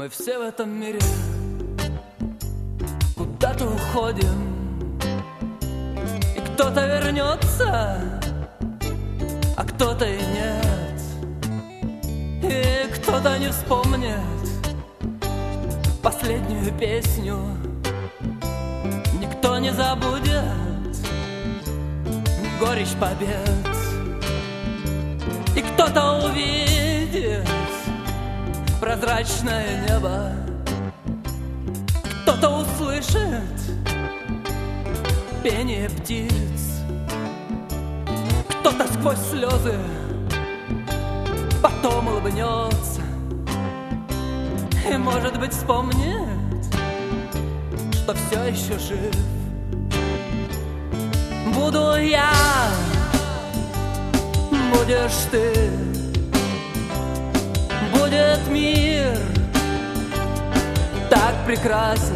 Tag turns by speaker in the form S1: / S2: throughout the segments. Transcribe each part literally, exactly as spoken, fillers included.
S1: Мы все в этом мире куда-то уходим, и кто-то вернется, а кто-то и нет, и кто-то не вспомнит последнюю песню, никто не забудет горечь побед, и кто-то увидит прозрачное небо, кто-то услышит пение птиц, кто-то сквозь слезы потом улыбнется и, может быть, вспомнит, что все еще жив. Буду я, будешь ты, будет мир так прекрасен,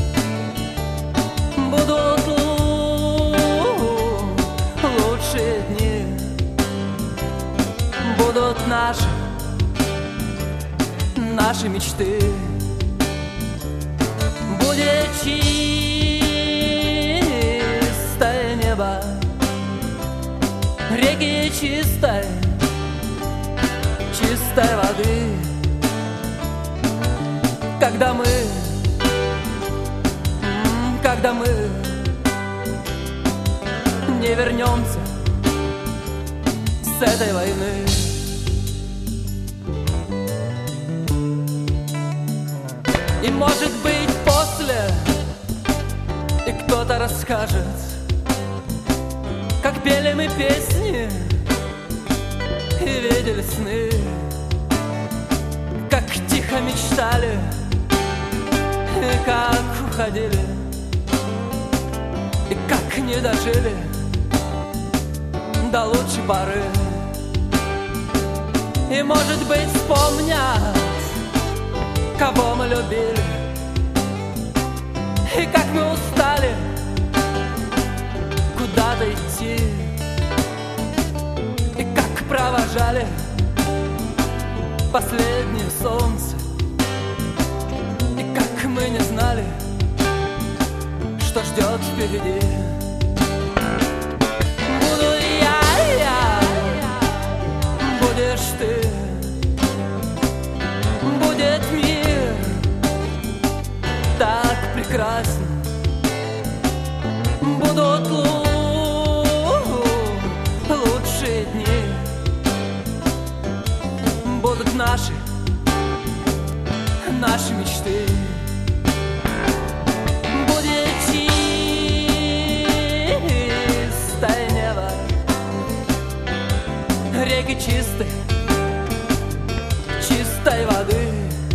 S1: будут лучшие дни, будут наши, наши мечты, будет чистое небо, реки чистой, чистой воды. Когда мы, когда мы не вернемся с этой войны. И, может быть, после и кто-то расскажет, как пели мы песни и видели сны, как тихо мечтали и как уходили, и как не дожили до лучшей поры. И, может быть, вспомнят, кого мы любили, и как мы устали куда-то идти, и как провожали последнее солнце, и как мы не знали, что ждет впереди. Буду я, я, будешь ты, будет мир так прекрасен, будут лучшие дни, будут наши, наши мечты, будет чистое небо, реки чистой, чистой воды.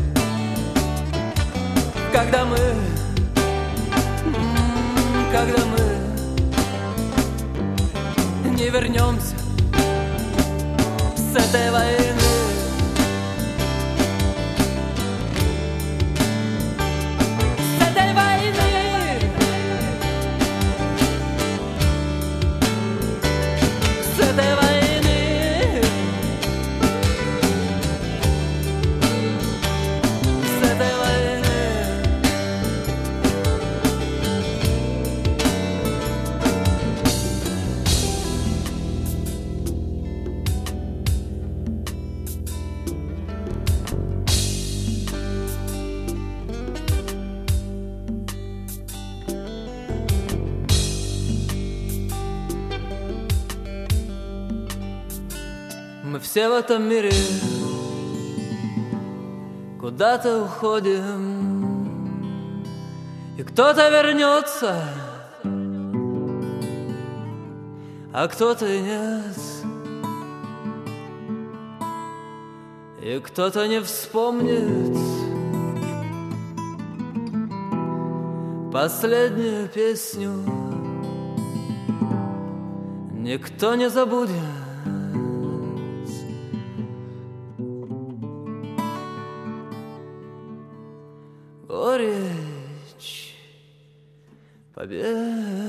S1: Когда мы, когда мы не вернемся с этой войны. С этой войны. С этой войны. Мы все в этом мире куда-то уходим, и кто-то вернется, а кто-то и нет, и кто-то не вспомнит последнюю песню, никто не забудет горечь побед.